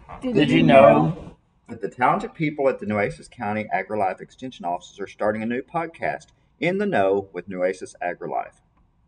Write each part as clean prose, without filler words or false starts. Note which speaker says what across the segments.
Speaker 1: Did you know that the talented people at the Nueces County AgriLife Extension offices are starting a new podcast, In the Know with Nueces AgriLife?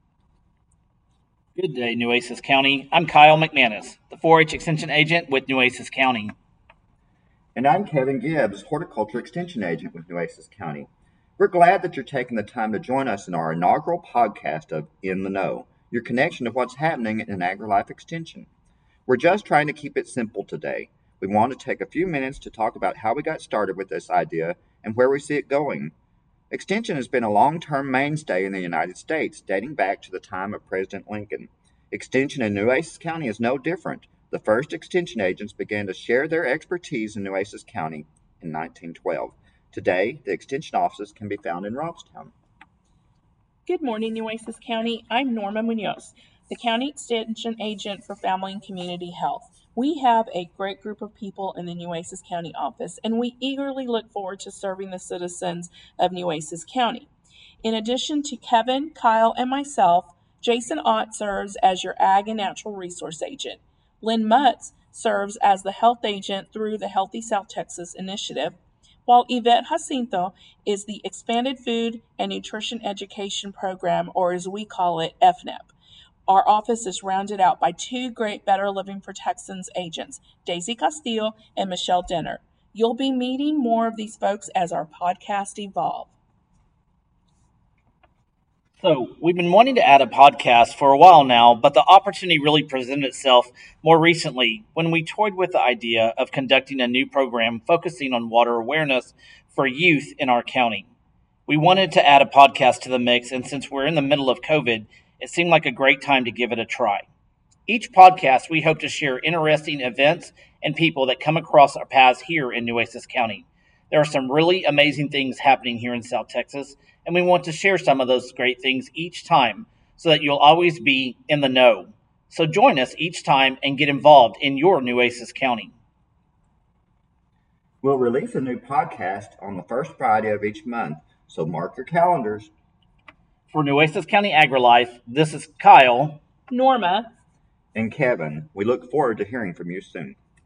Speaker 2: Good day, Nueces County. I'm Kyle McManus, the 4-H Extension Agent with Nueces County.
Speaker 1: And I'm Kevin Gibbs, Horticulture Extension Agent with Nueces County. We're glad that you're taking the time to join us in our inaugural podcast of In the Know, your connection to what's happening in AgriLife Extension. We're just trying to keep it simple today. We want to take a few minutes to talk about how we got started with this idea and where we see it going. Extension has been a long-term mainstay in the United States, dating back to the time of President Lincoln. Extension in Nueces County is no different. The first extension agents began to share their expertise in Nueces County in 1912. Today, the extension offices can be found in Robstown.
Speaker 3: Good morning, Nueces County. I'm Norma Munoz, the County Extension Agent for Family and Community Health. We have a great group of people in the Nueces County office, and we eagerly look forward to serving the citizens of Nueces County. In addition to Kevin, Kyle, and myself, Jason Ott serves as your Ag and Natural Resource Agent. Lynn Mutz serves as the Health Agent through the Healthy South Texas Initiative, while Yvette Jacinto is the Expanded Food and Nutrition Education Program, or as we call it, FNEP. Our office is rounded out by two great Better Living for Texans agents, Daisy Castillo and Michelle Denner. You'll be meeting more of these folks as our podcast evolve.
Speaker 2: So, we've been wanting to add a podcast for a while now, but the opportunity really presented itself more recently when we toyed with the idea of conducting a new program focusing on water awareness for youth in our county. We wanted to add a podcast to the mix, and since we're in the middle of COVID, it seemed like a great time to give it a try. Each podcast, we hope to share interesting events and people that come across our paths here in Nueces County. There are some really amazing things happening here in South Texas, and we want to share some of those great things each time so that you'll always be in the know. So join us each time and get involved in your Nueces County.
Speaker 1: We'll release a new podcast on the first Friday of each month, so mark your calendars.
Speaker 2: For Nueces County AgriLife, this is Kyle,
Speaker 3: Norma,
Speaker 1: and Kevin. We look forward to hearing from you soon.